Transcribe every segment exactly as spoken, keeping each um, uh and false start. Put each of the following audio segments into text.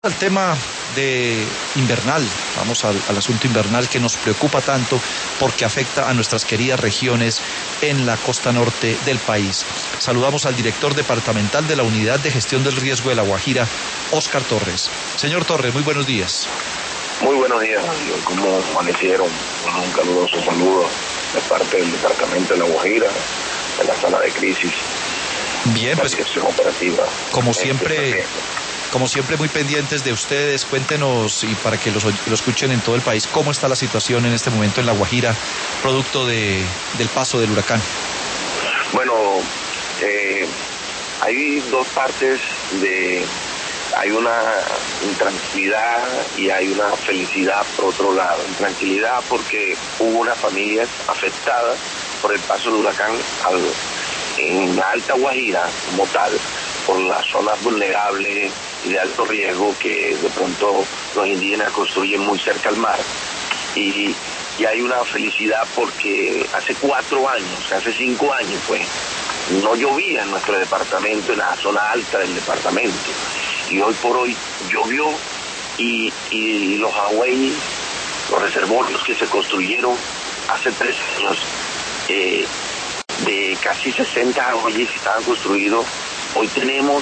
Al tema de invernal, vamos al, al asunto invernal que nos preocupa tanto porque afecta a nuestras queridas regiones en la costa norte del país. Saludamos al director departamental de la Unidad de Gestión del Riesgo de La Guajira, Óscar Torres. Señor Torres, muy buenos días. Muy buenos días, ¿cómo amanecieron? Un caluroso saludo de parte del Departamento de La Guajira, de la sala de crisis. Bien, pues, operativa. Como siempre... Como siempre, muy pendientes de ustedes, cuéntenos, y para que los, lo escuchen en todo el país, cómo está la situación en este momento en La Guajira, producto de, del paso del huracán. Bueno, eh, hay dos partes de... Hay una intranquilidad y hay una felicidad por otro lado. Intranquilidad porque hubo unas familias afectadas por el paso del huracán al, en la Alta Guajira como tal, por las zonas vulnerables y de alto riesgo que de pronto los indígenas construyen muy cerca al mar. Y, y hay una felicidad porque hace cuatro años, hace cinco años, pues, no llovía en nuestro departamento, en la zona alta del departamento. Y hoy por hoy llovió y, y los agüeyes, los reservorios que se construyeron hace tres años, eh, de casi sesenta agüeyes que estaban construidos, hoy tenemos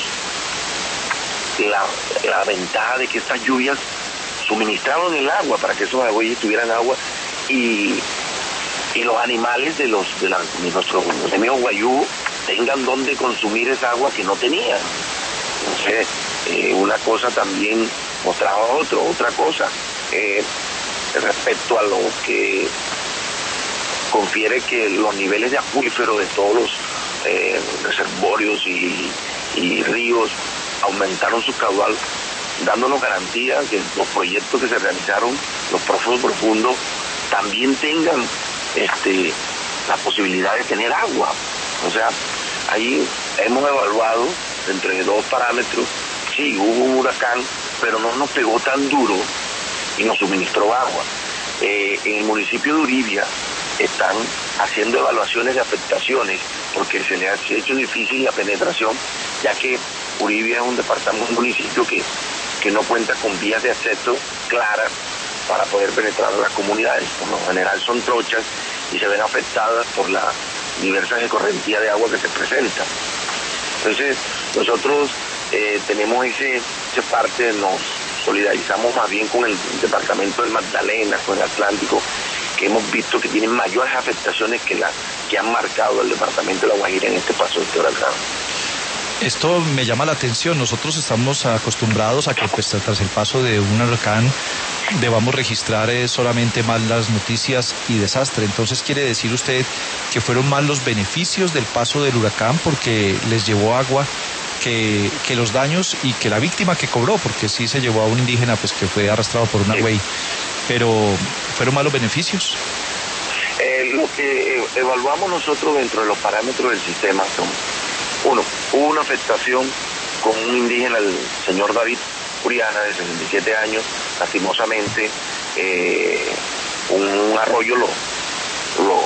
la, la ventaja de que estas lluvias suministraron el agua para que esos agüeyes tuvieran agua y, y los animales de los de, la, de nuestros amigos guayú tengan donde consumir esa agua que no tenían. Entonces, eh, una cosa también mostraba otro, otra cosa, eh, respecto a lo que confiere que los niveles de acuífero de todos los eh, reservorios y, y ríos aumentaron su caudal, dándonos garantía que los proyectos que se realizaron, los pozos profundos, también tengan este, la posibilidad de tener agua. O sea, ahí hemos evaluado entre dos parámetros. Sí, hubo un huracán, pero no nos pegó tan duro y nos suministró agua. Eh, en el municipio de Uribia están haciendo evaluaciones de afectaciones porque se les ha hecho difícil la penetración, ya que Uribia es un departamento, un municipio que, que no cuenta con vías de acceso claras para poder penetrar a las comunidades. Por lo general son trochas y se ven afectadas por la diversa escorrentía de agua que se presenta. Entonces, nosotros eh, tenemos ese, esa parte, nos solidarizamos más bien con el departamento del Magdalena, con el Atlántico, que hemos visto que tienen mayores afectaciones que las que han marcado el departamento de La Guajira en este paso de este huracán. Esto me llama la atención. Nosotros estamos acostumbrados a que, pues, tras el paso de un huracán debamos registrar eh, solamente malas noticias y desastre. Entonces, ¿quiere decir usted que fueron más los beneficios del paso del huracán porque les llevó agua que, que los daños y que la víctima que cobró? Porque sí se llevó a un indígena, pues, que fue arrastrado por un agüey. Pero ¿fueron más los beneficios? Eh, lo que eh, evaluamos nosotros dentro de los parámetros del sistema son: uno, hubo una afectación con un indígena, el señor David Uriana, de sesenta y siete años, lastimosamente, eh, un arroyo lo, lo,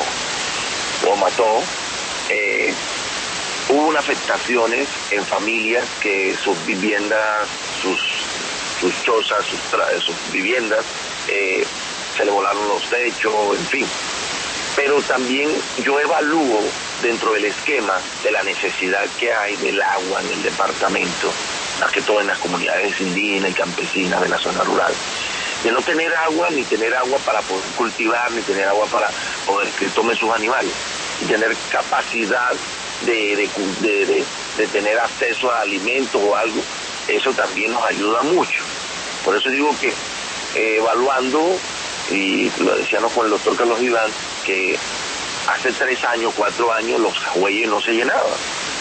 lo mató. Eh, hubo unas afectaciones en familias que sus viviendas, sus, sus chozas, sus, sus viviendas, eh, se le volaron los techos, en fin. Pero también yo evalúo dentro del esquema de la necesidad que hay del agua en el departamento, más que todo en las comunidades indígenas y campesinas de la zona rural, de no tener agua, ni tener agua para poder cultivar, ni tener agua para poder que tomen sus animales, y tener capacidad de, de, de, de, de tener acceso a alimentos o algo. Eso también nos ayuda mucho. Por eso digo que eh, evaluando, y lo decíamos con el doctor Carlos Iván, que hace tres años, cuatro años, los agüeyes no se llenaban.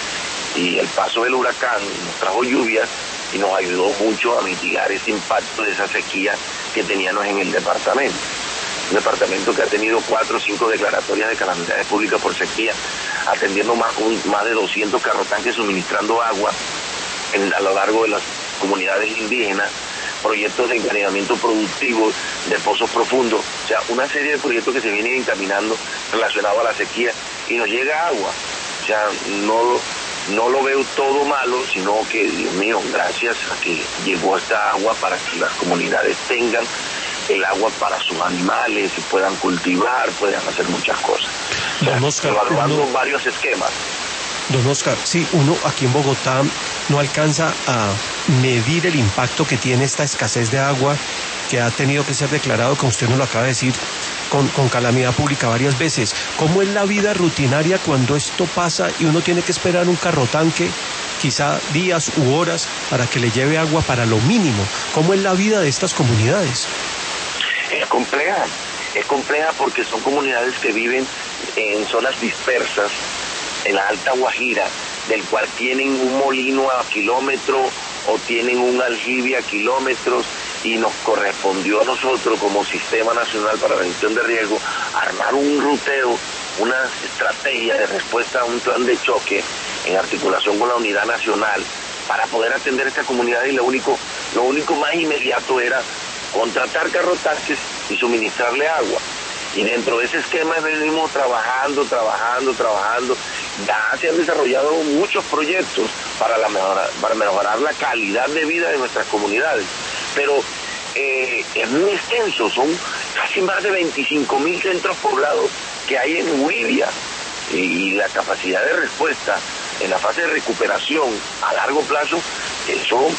Y el paso del huracán nos trajo lluvias y nos ayudó mucho a mitigar ese impacto de esa sequía que teníamos en el departamento. Un departamento que ha tenido cuatro o cinco declaratorias de calamidades públicas por sequía, atendiendo más, un, más de doscientos carrotanques suministrando agua en, a lo largo de las comunidades indígenas, proyectos de encadenamiento productivo de pozos profundos, o sea, una serie de proyectos que se vienen encaminando relacionados a la sequía y nos llega agua. O sea, no, no lo veo todo malo, sino que, Dios mío, gracias a que llegó esta agua para que las comunidades tengan el agua para sus animales, y puedan cultivar, puedan hacer muchas cosas. O sea, Don Oscar, evaluando uno, varios esquemas. Don Oscar, sí, uno aquí en Bogotá no alcanza a medir el impacto que tiene esta escasez de agua que ha tenido que ser declarado, como usted nos lo acaba de decir, con, con calamidad pública varias veces. ¿Cómo es la vida rutinaria cuando esto pasa y uno tiene que esperar un carrotanque, quizá días u horas, para que le lleve agua para lo mínimo? ¿Cómo es la vida de estas comunidades? Es compleja, es compleja porque son comunidades que viven en zonas dispersas, en la Alta Guajira, del cual tienen un molino a kilómetros o tienen un aljibe a kilómetros, y nos correspondió a nosotros como Sistema Nacional para la Gestión de Riesgo armar un ruteo, una estrategia de respuesta a un plan de choque en articulación con la Unidad Nacional para poder atender a esta comunidad, y lo único, lo único más inmediato era contratar carrotanques y suministrarle agua. Y dentro de ese esquema venimos trabajando, trabajando, trabajando. Ya se han desarrollado muchos proyectos para, la mejora, para mejorar la calidad de vida de nuestras comunidades. Pero eh, es muy extenso, son casi más de veinticinco mil centros poblados que hay en Huivia. Y, y la capacidad de respuesta en la fase de recuperación a largo plazo, eso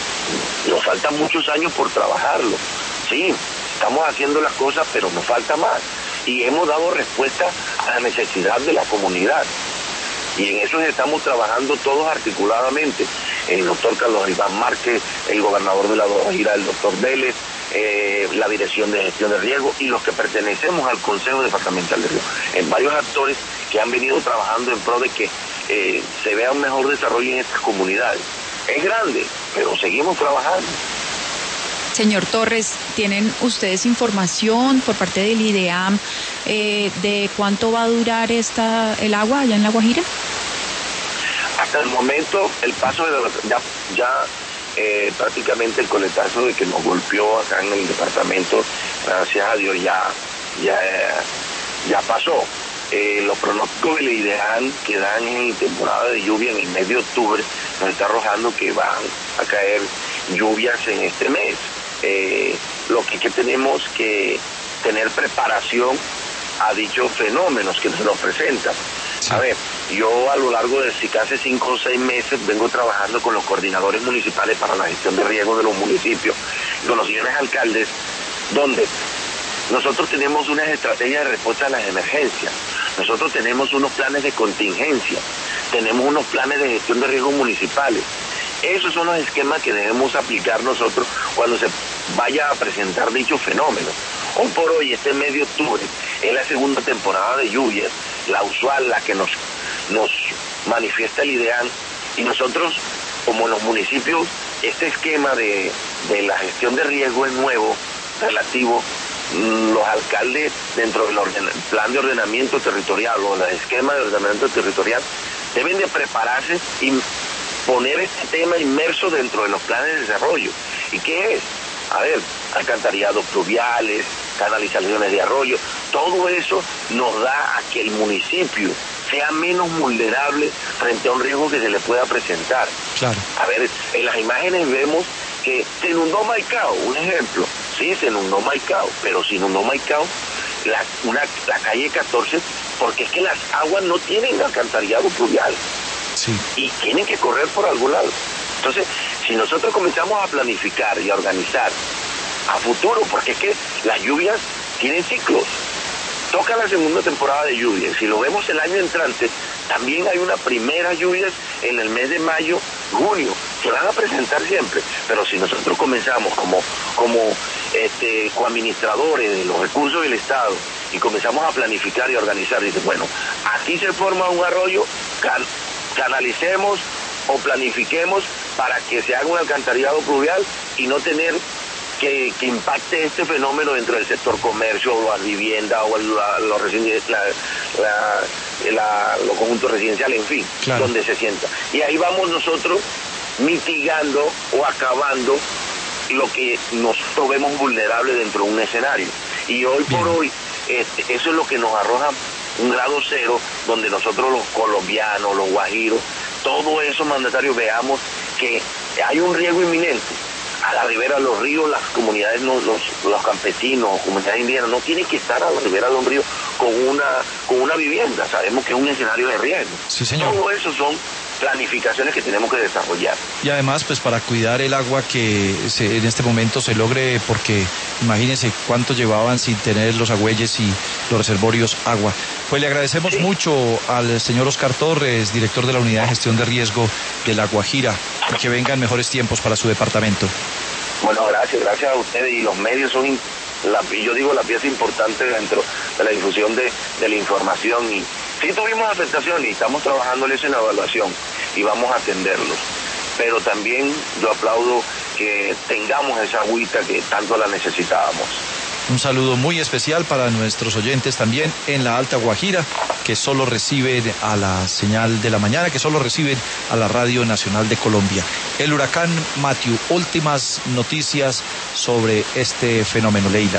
nos faltan muchos años por trabajarlo. Sí, estamos haciendo las cosas, pero nos falta más. Y hemos dado respuesta a la necesidad de la comunidad. Y en eso estamos trabajando todos articuladamente. El doctor Carlos Iván Márquez, el gobernador de la Guajira, el doctor Vélez, eh, la Dirección de Gestión de Riesgo y los que pertenecemos al Consejo Departamental de Riesgo. En varios actores que han venido trabajando en pro de que eh, se vea un mejor desarrollo en estas comunidades. Es grande, pero seguimos trabajando. Señor Torres, ¿tienen ustedes información por parte del IDEAM eh, de cuánto va a durar esta el agua allá en La Guajira? Hasta el momento, el paso de la, ya, ya eh, prácticamente el coletazo de que nos golpeó acá en el departamento, gracias a Dios, ya, ya, ya pasó. Eh, los pronósticos del IDEAM que dan en temporada de lluvia en el mes de octubre nos está arrojando que van a caer lluvias en este mes. Eh, lo que, que tenemos que tener preparación a dichos fenómenos que se nos presentan. Sí. A ver, yo a lo largo de casi cinco o seis meses vengo trabajando con los coordinadores municipales para la gestión de riesgo de los municipios, con los señores alcaldes, donde nosotros tenemos unas estrategias de respuesta a las emergencias, nosotros tenemos unos planes de contingencia, tenemos unos planes de gestión de riesgos municipales. Esos son los esquemas que debemos aplicar nosotros cuando se vaya a presentar dichos fenómenos. Hoy por hoy, este mes de octubre, es la segunda temporada de lluvias, la usual, la que nos, nos manifiesta el IDEAM, y nosotros, como en los municipios, este esquema de, de la gestión de riesgo es nuevo, relativo. Los alcaldes, dentro del orden, plan de ordenamiento territorial o el esquema de ordenamiento territorial, deben de prepararse y poner este tema inmerso dentro de los planes de desarrollo. ¿Y qué es? A ver, alcantarillados pluviales, canalizaciones de arroyo, todo eso nos da a que el municipio sea menos vulnerable frente a un riesgo que se le pueda presentar. Claro. A ver, en las imágenes vemos que se inundó Maicao, un ejemplo. Sí, se inundó Maicao, pero se inundó Maicao, la, una, la calle catorce, porque es que las aguas no tienen alcantarillado pluvial. Sí. Y tienen que correr por algún lado. Entonces, si nosotros comenzamos a planificar y a organizar a futuro, porque es que las lluvias tienen ciclos. Toca la segunda temporada de lluvias. Si lo vemos el año entrante, también hay una primera lluvias en el mes de mayo, junio. Se van a presentar siempre. Pero si nosotros comenzamos como, como este, coadministradores de los recursos del Estado y comenzamos a planificar y a organizar, dice, bueno, aquí se forma un arroyo, can, canalicemos o planifiquemos para que se haga un alcantarillado pluvial y no tener que, que impacte este fenómeno dentro del sector comercio o la vivienda o la, los la, la, la, los conjuntos residenciales, en fin, claro, donde se sienta. Y ahí vamos nosotros mitigando o acabando lo que nosotros vemos vulnerable dentro de un escenario. Y hoy por Bien. hoy, este, eso es lo que nos arroja un grado cero, donde nosotros los colombianos, los guajiros, todo eso, mandatario, veamos que hay un riesgo inminente. A la ribera de los ríos, las comunidades, no, los, los campesinos, comunidades indígenas, no tienen que estar a la ribera de un río con una, con una vivienda. Sabemos que es un escenario de riesgo. Sí, señor. Todo eso son planificaciones que tenemos que desarrollar. Y además, pues para cuidar el agua que se, en este momento se logre, porque imagínense cuánto llevaban sin tener los agüeyes y los reservorios agua. Pues le agradecemos sí. mucho al señor Oscar Torres, director de la Unidad de Gestión de Riesgo de La Guajira, y que vengan mejores tiempos para su departamento. Bueno, gracias, gracias a ustedes, y los medios son, la, yo digo, la pieza importante dentro de la difusión de, de la información. Y sí tuvimos afectación y estamos trabajando en la evaluación y vamos a atenderlos. Pero también yo aplaudo que tengamos esa agüita que tanto la necesitábamos. Un saludo muy especial para nuestros oyentes también en la Alta Guajira, que solo reciben a la señal de la mañana, que solo reciben a la Radio Nacional de Colombia. El huracán Matthew, últimas noticias sobre este fenómeno, Leila.